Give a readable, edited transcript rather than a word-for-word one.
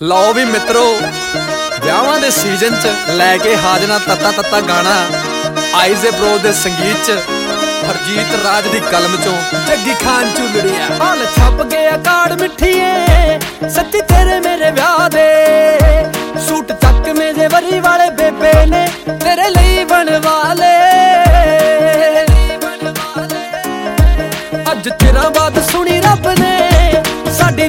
ਲਓ ਵੀ ਮਿੱਤਰੋ, ਵਿਆਹਾਂ ਦੇ ਸੀਜ਼ਨ 'ਚ ਲੈ ਕੇ ਹਾਜ਼ਰਾਂ ਤੱਤਾ ਤੱਤਾ ਗਾਣਾ ਆਈਜ਼ੇ ਬ੍ਰੋ ਦੇ ਸੰਗੀਤ 'ਚ ਹਰਜੀਤ ਰਾਜ ਦੀ ਕਲਮ 'ਚੋਂ ਜੱਗੀ ਖਾਨ ਝੁਲੜਿਆ। ਹਾਲ ਛੱਪ ਗਿਆ ਕਾੜ ਮਿੱਠੀਏ